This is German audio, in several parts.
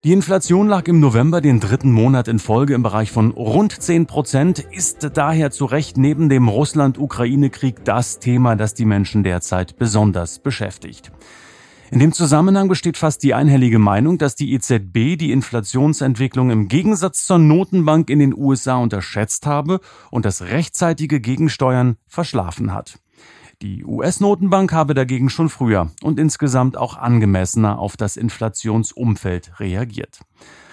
Die Inflation lag im November den dritten Monat in Folge im Bereich von rund 10%, ist daher zu Recht neben dem Russland-Ukraine-Krieg das Thema, das die Menschen derzeit besonders beschäftigt. In dem Zusammenhang besteht fast die einhellige Meinung, dass die EZB die Inflationsentwicklung im Gegensatz zur Notenbank in den USA unterschätzt habe und das rechtzeitige Gegensteuern verschlafen hat. Die US-Notenbank habe dagegen schon früher und insgesamt auch angemessener auf das Inflationsumfeld reagiert.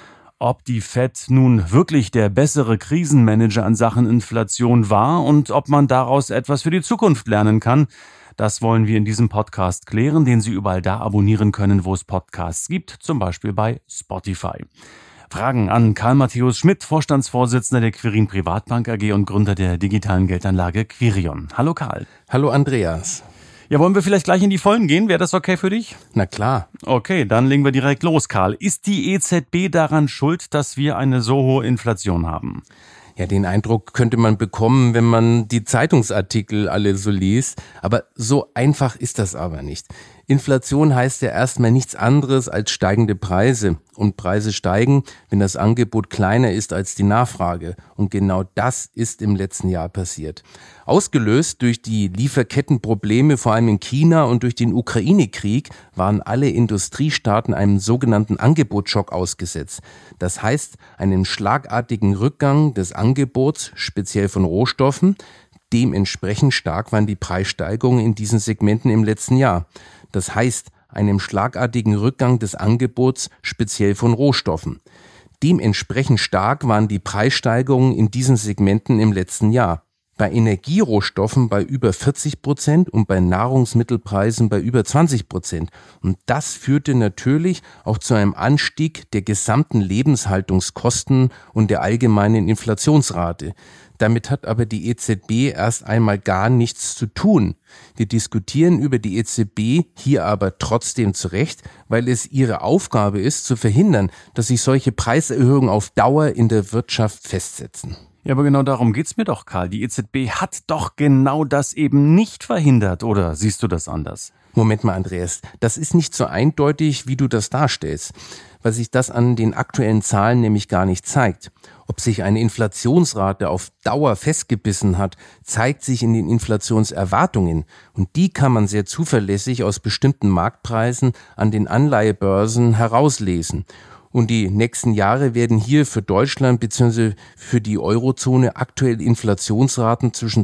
Ob die Fed nun wirklich der bessere Krisenmanager in Sachen Inflation war und ob man daraus etwas für die Zukunft lernen kann, das wollen wir in diesem Podcast klären, den Sie überall da abonnieren können, wo es Podcasts gibt, zum Beispiel bei Spotify. Fragen an Karl Matthäus Schmidt, Vorstandsvorsitzender der Quirin Privatbank AG und Gründer der digitalen Geldanlage Quirion. Hallo Karl. Hallo Andreas. Ja, wollen wir vielleicht gleich in die Vollen gehen? Wäre das okay für dich? Na klar. Okay, dann legen wir direkt los, Karl. Ist die EZB daran schuld, dass wir eine so hohe Inflation haben? Ja, den Eindruck könnte man bekommen, wenn man die Zeitungsartikel alle so liest. Aber so einfach ist das aber nicht. Inflation heißt ja erstmal nichts anderes als steigende Preise. Und Preise steigen, wenn das Angebot kleiner ist als die Nachfrage. Und genau das ist im letzten Jahr passiert. Ausgelöst durch die Lieferkettenprobleme, vor allem in China und durch den Ukraine-Krieg, waren alle Industriestaaten einem sogenannten Angebotsschock ausgesetzt. Das heißt, einem schlagartigen Rückgang des Angebots, speziell von Rohstoffen. Dementsprechend stark waren die Preissteigerungen in diesen Segmenten im letzten Jahr. Das heißt, einem schlagartigen Rückgang des Angebots, speziell von Rohstoffen. Dementsprechend stark waren die Preissteigerungen in diesen Segmenten im letzten Jahr. Bei Energierohstoffen bei über 40% und bei Nahrungsmittelpreisen bei über 20%. Und das führte natürlich auch zu einem Anstieg der gesamten Lebenshaltungskosten und der allgemeinen Inflationsrate. Damit hat aber die EZB erst einmal gar nichts zu tun. Wir diskutieren über die EZB hier aber trotzdem zu Recht, weil es ihre Aufgabe ist, zu verhindern, dass sich solche Preiserhöhungen auf Dauer in der Wirtschaft festsetzen. Ja, aber genau darum geht's mir doch, Karl. Die EZB hat doch genau das eben nicht verhindert, oder siehst du das anders? Moment mal, Andreas, das ist nicht so eindeutig, wie du das darstellst, weil sich das an den aktuellen Zahlen nämlich gar nicht zeigt. Ob sich eine Inflationsrate auf Dauer festgebissen hat, zeigt sich in den Inflationserwartungen. Und die kann man sehr zuverlässig aus bestimmten Marktpreisen an den Anleihebörsen herauslesen. Und die nächsten Jahre werden hier für Deutschland bzw. für die Eurozone aktuell Inflationsraten zwischen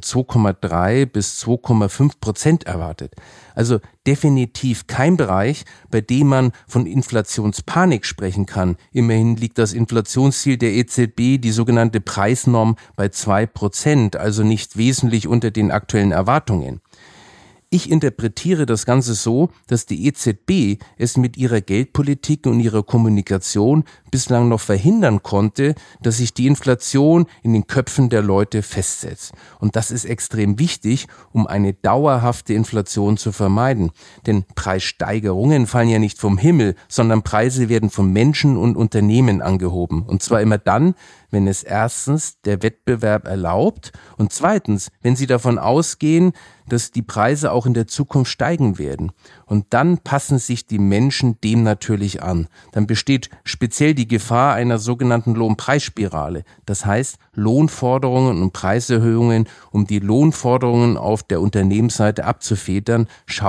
2,3 bis 2,5% erwartet. Also definitiv kein Bereich, bei dem man von Inflationspanik sprechen kann. Immerhin liegt das Inflationsziel der EZB, die sogenannte Preisnorm, bei 2%, also nicht wesentlich unter den aktuellen Erwartungen. Ich interpretiere das Ganze so, dass die EZB es mit ihrer Geldpolitik und ihrer Kommunikation bislang noch verhindern konnte, dass sich die Inflation in den Köpfen der Leute festsetzt. Und das ist extrem wichtig, um eine dauerhafte Inflation zu vermeiden. Denn Preissteigerungen fallen ja nicht vom Himmel, sondern Preise werden von Menschen und Unternehmen angehoben. Und zwar immer dann, wenn es erstens der Wettbewerb erlaubt und zweitens, wenn sie davon ausgehen, dass die Preise auch in der Zukunft steigen werden. Und dann passen sich die Menschen dem natürlich an. Dann besteht speziell die Gefahr einer sogenannten Lohnpreisspirale. Das heißt, Lohnforderungen und Preiserhöhungen, um die Lohnforderungen auf der Unternehmensseite abzufedern,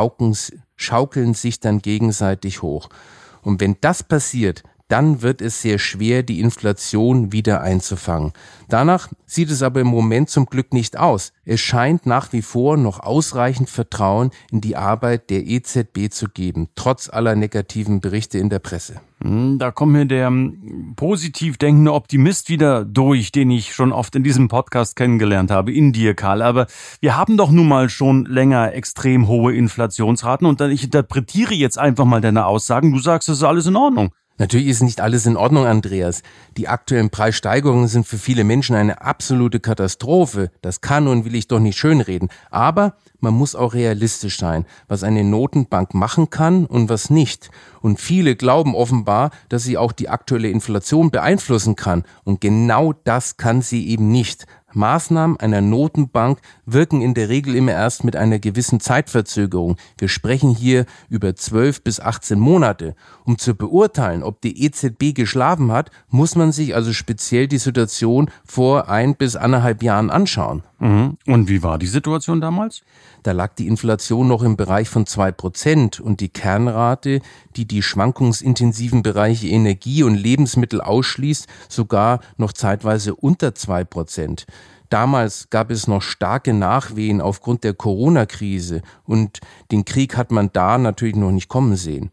schaukeln sich dann gegenseitig hoch. Und wenn das passiert, dann wird es sehr schwer, die Inflation wieder einzufangen. Danach sieht es aber im Moment zum Glück nicht aus. Es scheint nach wie vor noch ausreichend Vertrauen in die Arbeit der EZB zu geben, trotz aller negativen Berichte in der Presse. Da kommt mir der positiv denkende Optimist wieder durch, den ich schon oft in diesem Podcast kennengelernt habe, in dir, Karl. Aber wir haben doch nun mal schon länger extrem hohe Inflationsraten und ich interpretiere jetzt einfach mal deine Aussagen. Du sagst, es ist alles in Ordnung. Natürlich ist nicht alles in Ordnung, Andreas. Die aktuellen Preissteigerungen sind für viele Menschen eine absolute Katastrophe. Das kann und will ich doch nicht schönreden. Aber man muss auch realistisch sein, was eine Notenbank machen kann und was nicht. Und viele glauben offenbar, dass sie auch die aktuelle Inflation beeinflussen kann. Und genau das kann sie eben nicht. Maßnahmen einer Notenbank wirken in der Regel immer erst mit einer gewissen Zeitverzögerung. Wir sprechen hier über 12 bis 18 Monate. Um zu beurteilen, ob die EZB geschlafen hat, muss man sich also speziell die Situation vor 1 bis 1,5 Jahren anschauen. Und wie war die Situation damals? Da lag die Inflation noch im Bereich von 2% und die Kernrate, die die schwankungsintensiven Bereiche Energie und Lebensmittel ausschließt, sogar noch zeitweise unter 2%. Damals gab es noch starke Nachwehen aufgrund der Corona-Krise und den Krieg hat man da natürlich noch nicht kommen sehen.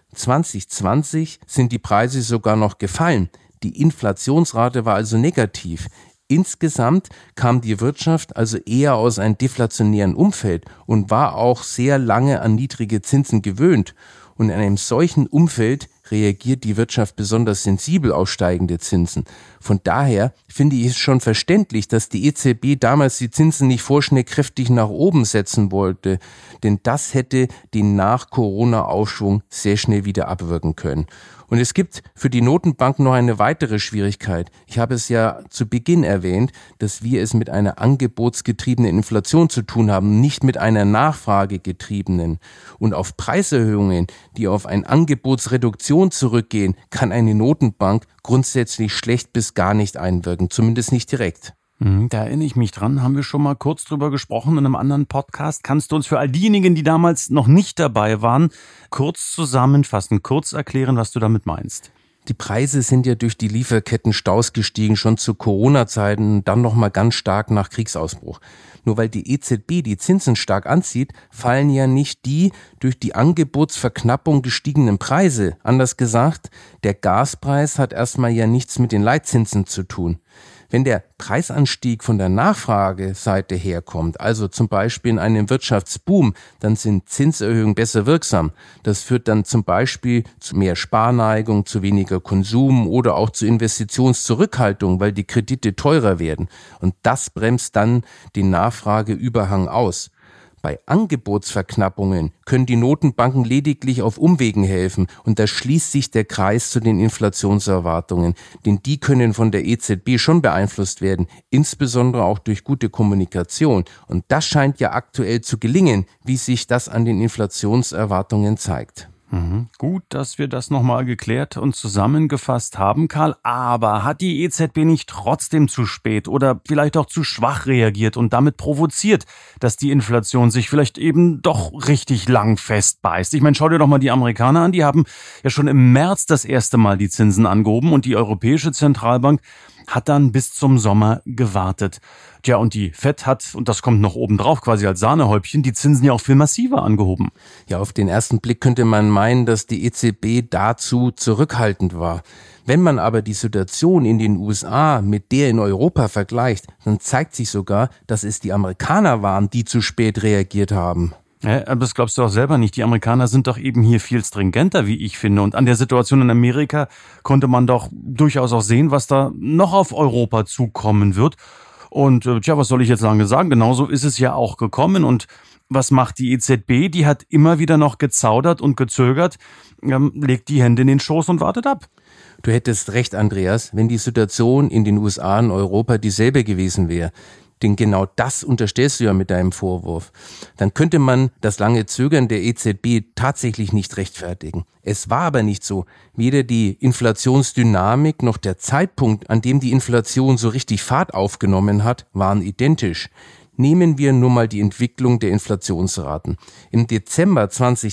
2020 sind die Preise sogar noch gefallen. Die Inflationsrate war also negativ. Insgesamt kam die Wirtschaft also eher aus einem deflationären Umfeld und war auch sehr lange an niedrige Zinsen gewöhnt. Und in einem solchen Umfeld reagiert die Wirtschaft besonders sensibel auf steigende Zinsen. Von daher finde ich es schon verständlich, dass die EZB damals die Zinsen nicht vorschnell kräftig nach oben setzen wollte, denn das hätte den Nach-Corona-Aufschwung sehr schnell wieder abwirken können. Und es gibt für die Notenbank noch eine weitere Schwierigkeit. Ich habe es ja zu Beginn erwähnt, dass wir es mit einer angebotsgetriebenen Inflation zu tun haben, nicht mit einer nachfragegetriebenen. Und auf Preiserhöhungen, die auf eine Angebotsreduktion zurückgehen, kann eine Notenbank grundsätzlich schlecht bis gar nicht einwirken, zumindest nicht direkt. Da erinnere ich mich dran, haben wir schon mal kurz drüber gesprochen in einem anderen Podcast. Kannst du uns für all diejenigen, die damals noch nicht dabei waren, kurz zusammenfassen, kurz erklären, was du damit meinst? Die Preise sind ja durch die Lieferkettenstaus gestiegen, schon zu Corona-Zeiten, dann nochmal ganz stark nach Kriegsausbruch. Nur weil die EZB die Zinsen stark anzieht, fallen ja nicht die durch die Angebotsverknappung gestiegenen Preise. Anders gesagt, der Gaspreis hat erstmal ja nichts mit den Leitzinsen zu tun. Wenn der Preisanstieg von der Nachfrageseite herkommt, also zum Beispiel in einem Wirtschaftsboom, dann sind Zinserhöhungen besser wirksam. Das führt dann zum Beispiel zu mehr Sparneigung, zu weniger Konsum oder auch zu Investitionszurückhaltung, weil die Kredite teurer werden. Und das bremst dann den Nachfrageüberhang aus. Bei Angebotsverknappungen können die Notenbanken lediglich auf Umwegen helfen und da schließt sich der Kreis zu den Inflationserwartungen, denn die können von der EZB schon beeinflusst werden, insbesondere auch durch gute Kommunikation. Und das scheint ja aktuell zu gelingen, wie sich das an den Inflationserwartungen zeigt. Gut, dass wir das nochmal geklärt und zusammengefasst haben, Karl. Aber hat die EZB nicht trotzdem zu spät oder vielleicht auch zu schwach reagiert und damit provoziert, dass die Inflation sich vielleicht eben doch richtig lang festbeißt? Ich meine, schau dir doch mal die Amerikaner an. Die haben ja schon im März das erste Mal die Zinsen angehoben und die Europäische Zentralbank hat dann bis zum Sommer gewartet. Tja, und die FED hat, und das kommt noch obendrauf quasi als Sahnehäubchen, die Zinsen ja auch viel massiver angehoben. Ja, auf den ersten Blick könnte man meinen, dass die EZB dazu zurückhaltend war. Wenn man aber die Situation in den USA mit der in Europa vergleicht, dann zeigt sich sogar, dass es die Amerikaner waren, die zu spät reagiert haben. Ja, aber das glaubst du auch selber nicht. Die Amerikaner sind doch eben hier viel stringenter, wie ich finde. Und an der Situation in Amerika konnte man doch durchaus auch sehen, was da noch auf Europa zukommen wird. Und was soll ich jetzt lange sagen? Genauso ist es ja auch gekommen. Und was macht die EZB? Die hat immer wieder noch gezaudert und gezögert, legt die Hände in den Schoß und wartet ab. Du hättest recht, Andreas, wenn die Situation in den USA und Europa dieselbe gewesen wäre. Denn genau das unterstellst du ja mit deinem Vorwurf. Dann könnte man das lange Zögern der EZB tatsächlich nicht rechtfertigen. Es war aber nicht so. Weder die Inflationsdynamik noch der Zeitpunkt, an dem die Inflation so richtig Fahrt aufgenommen hat, waren identisch. Nehmen wir nur mal die Entwicklung der Inflationsraten. Im Dezember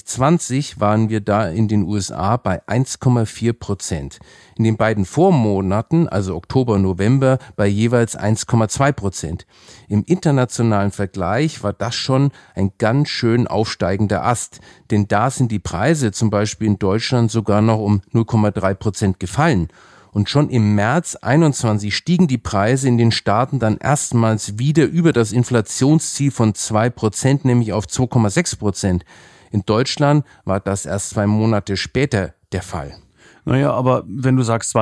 2020 waren wir da in den USA bei 1,4%. In den beiden Vormonaten, also Oktober und November, bei jeweils 1,2%. Im internationalen Vergleich war das schon ein ganz schön aufsteigender Ast, denn da sind die Preise zum Beispiel in Deutschland sogar noch um 0,3% gefallen. Und schon im März 21 stiegen die Preise in den Staaten dann erstmals wieder über das Inflationsziel von 2%, nämlich auf 2,6%. In Deutschland war das erst 2 Monate später der Fall. Naja, aber wenn du sagst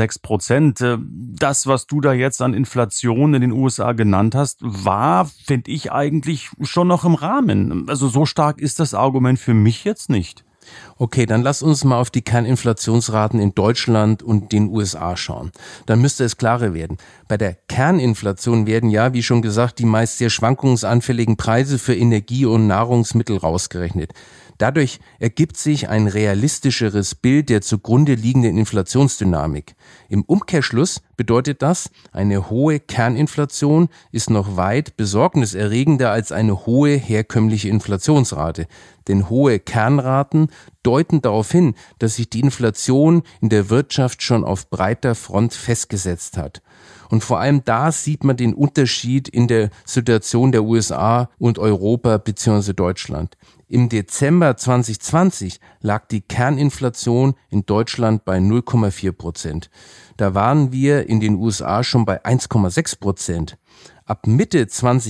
2,6%, das, was du da jetzt an Inflation in den USA genannt hast, war, finde ich, eigentlich schon noch im Rahmen. Also so stark ist das Argument für mich jetzt nicht. Okay, dann lass uns mal auf die Kerninflationsraten in Deutschland und den USA schauen. Dann müsste es klarer werden. Bei der Kerninflation werden ja, wie schon gesagt, die meist sehr schwankungsanfälligen Preise für Energie und Nahrungsmittel rausgerechnet. Dadurch ergibt sich ein realistischeres Bild der zugrunde liegenden Inflationsdynamik. Im Umkehrschluss bedeutet das, eine hohe Kerninflation ist noch weit besorgniserregender als eine hohe herkömmliche Inflationsrate. Denn hohe Kernraten deuten darauf hin, dass sich die Inflation in der Wirtschaft schon auf breiter Front festgesetzt hat. Und vor allem da sieht man den Unterschied in der Situation der USA und Europa bzw. Deutschland. Im Dezember 2020 lag die Kerninflation in Deutschland bei 0,4%. Da waren wir in den USA schon bei 1,6%. Ab Mitte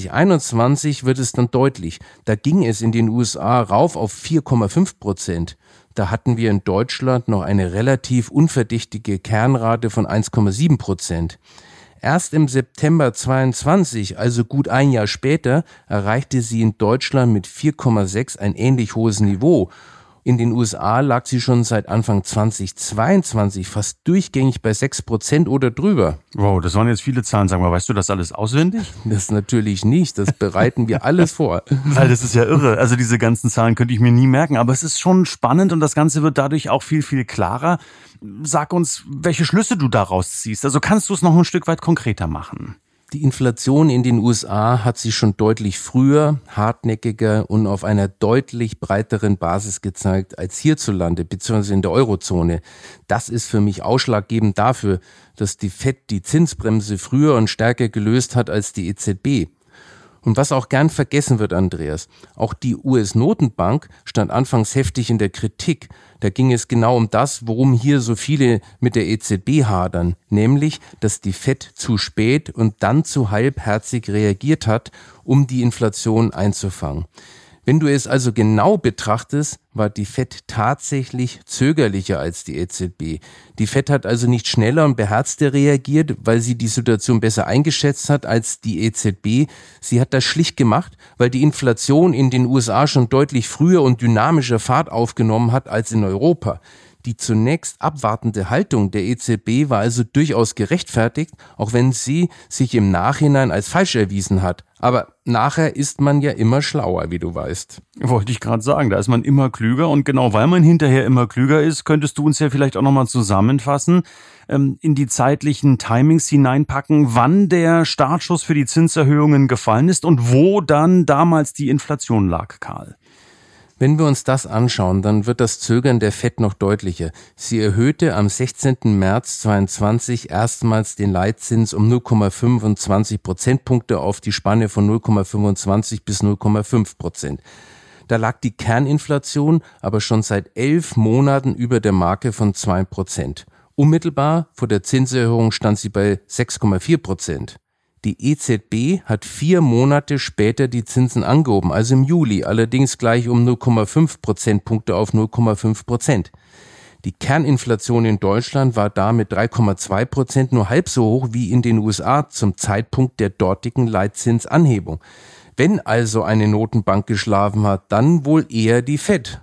2021 wird es dann deutlich. Da ging es in den USA rauf auf 4,5%. Da hatten wir in Deutschland noch eine relativ unverdächtige Kernrate von 1,7%. Erst im September 22, also gut ein Jahr später, erreichte sie in Deutschland mit 4,6 ein ähnlich hohes Niveau. In den USA lag sie schon seit Anfang 2022 fast durchgängig bei 6% oder drüber. Wow, das waren jetzt viele Zahlen. Sag mal, weißt du das alles auswendig? Das natürlich nicht, das bereiten wir alles vor. Weil das ist ja irre. Also diese ganzen Zahlen könnte ich mir nie merken, aber es ist schon spannend und das Ganze wird dadurch auch viel, viel klarer. Sag uns, welche Schlüsse du daraus ziehst. Also kannst du es noch ein Stück weit konkreter machen? Die Inflation in den USA hat sich schon deutlich früher, hartnäckiger und auf einer deutlich breiteren Basis gezeigt als hierzulande bzw. in der Eurozone. Das ist für mich ausschlaggebend dafür, dass die FED die Zinsbremse früher und stärker gelöst hat als die EZB. Und was auch gern vergessen wird, Andreas, auch die US-Notenbank stand anfangs heftig in der Kritik. Da ging es genau um das, worum hier so viele mit der EZB hadern, nämlich, dass die FED zu spät und dann zu halbherzig reagiert hat, um die Inflation einzufangen. Wenn du es also genau betrachtest, war die FED tatsächlich zögerlicher als die EZB. Die FED hat also nicht schneller und beherzter reagiert, weil sie die Situation besser eingeschätzt hat als die EZB. Sie hat das schlicht gemacht, weil die Inflation in den USA schon deutlich früher und dynamischer Fahrt aufgenommen hat als in Europa. Die zunächst abwartende Haltung der EZB war also durchaus gerechtfertigt, auch wenn sie sich im Nachhinein als falsch erwiesen hat. Aber nachher ist man ja immer schlauer, wie du weißt. Wollte ich gerade sagen, da ist man immer klüger und genau weil man hinterher immer klüger ist, könntest du uns ja vielleicht auch nochmal zusammenfassen, in die zeitlichen Timings hineinpacken, wann der Startschuss für die Zinserhöhungen gefallen ist und wo dann damals die Inflation lag, Karl. Wenn wir uns das anschauen, dann wird das Zögern der FED noch deutlicher. Sie erhöhte am 16. März 2022 erstmals den Leitzins um 0,25 Prozentpunkte auf die Spanne von 0,25 bis 0,5%. Da lag die Kerninflation aber schon seit 11 Monaten über der Marke von 2%. Unmittelbar vor der Zinserhöhung stand sie bei 6,4%. Die EZB hat 4 Monate später die Zinsen angehoben, also im Juli, allerdings gleich um 0,5 Prozentpunkte auf 0,5%. Die Kerninflation in Deutschland war da mit 3,2% nur halb so hoch wie in den USA zum Zeitpunkt der dortigen Leitzinsanhebung. Wenn also eine Notenbank geschlafen hat, dann wohl eher die FED.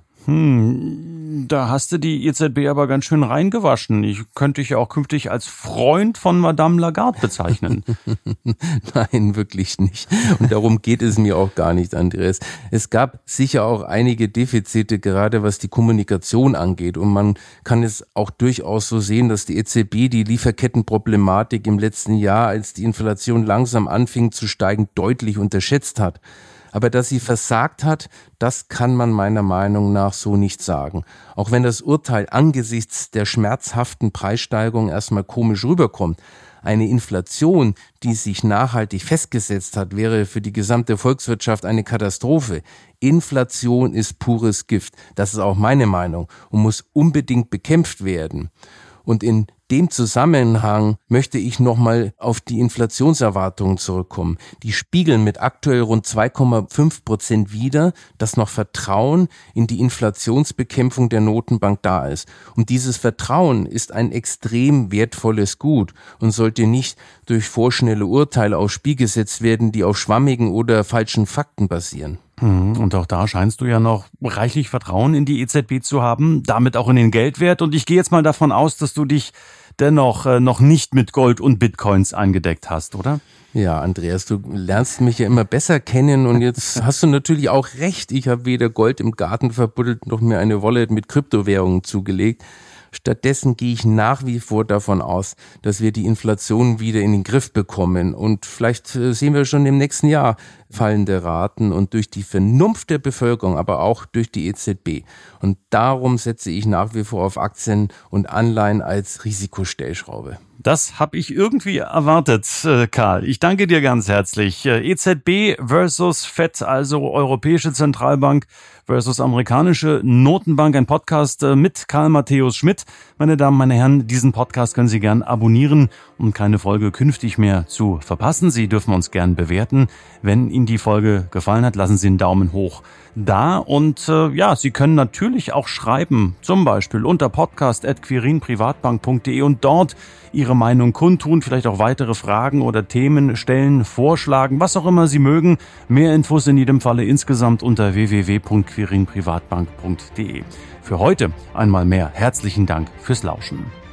Da hast du die EZB aber ganz schön reingewaschen. Ich könnte dich ja auch künftig als Freund von Madame Lagarde bezeichnen. Nein, wirklich nicht. Und darum geht es mir auch gar nicht, Andreas. Es gab sicher auch einige Defizite, gerade was die Kommunikation angeht. Und man kann es auch durchaus so sehen, dass die EZB die Lieferkettenproblematik im letzten Jahr, als die Inflation langsam anfing zu steigen, deutlich unterschätzt hat. Aber dass sie versagt hat, das kann man meiner Meinung nach so nicht sagen. Auch wenn das Urteil angesichts der schmerzhaften Preissteigerung erstmal komisch rüberkommt. Eine Inflation, die sich nachhaltig festgesetzt hat, wäre für die gesamte Volkswirtschaft eine Katastrophe. Inflation ist pures Gift. Das ist auch meine Meinung und muss unbedingt bekämpft werden. Und in dem Zusammenhang möchte ich nochmal auf die Inflationserwartungen zurückkommen. Die spiegeln mit aktuell rund 2,5% wider, dass noch Vertrauen in die Inflationsbekämpfung der Notenbank da ist. Und dieses Vertrauen ist ein extrem wertvolles Gut und sollte nicht durch vorschnelle Urteile aufs Spiel gesetzt werden, die auf schwammigen oder falschen Fakten basieren. Und auch da scheinst du ja noch reichlich Vertrauen in die EZB zu haben, damit auch in den Geldwert. Und ich gehe jetzt mal davon aus, dass du dich dennoch noch nicht mit Gold und Bitcoins eingedeckt hast, oder? Ja, Andreas, du lernst mich ja immer besser kennen und jetzt hast du natürlich auch recht. Ich habe weder Gold im Garten verbuddelt noch mir eine Wallet mit Kryptowährungen zugelegt. Stattdessen gehe ich nach wie vor davon aus, dass wir die Inflation wieder in den Griff bekommen. Und vielleicht sehen wir schon im nächsten Jahr fallende Raten und durch die Vernunft der Bevölkerung, aber auch durch die EZB. Und darum setze ich nach wie vor auf Aktien und Anleihen als Risikostellschraube. Das habe ich irgendwie erwartet, Karl. Ich danke dir ganz herzlich. EZB versus FED, also Europäische Zentralbank versus amerikanische Notenbank, ein Podcast mit Karl Matthäus Schmidt. Meine Damen, meine Herren, diesen Podcast können Sie gern abonnieren, um keine Folge künftig mehr zu verpassen. Sie dürfen uns gern bewerten. Wenn Ihnen die Folge gefallen hat, lassen Sie einen Daumen hoch da. Und Sie können natürlich auch schreiben, zum Beispiel unter podcast@quirinprivatbank.de und dort Ihre Meinung kundtun, vielleicht auch weitere Fragen oder Themen stellen, vorschlagen, was auch immer Sie mögen. Mehr Infos in jedem Falle insgesamt unter www.quirinprivatbank.de. Für heute einmal mehr herzlichen Dank fürs Lauschen.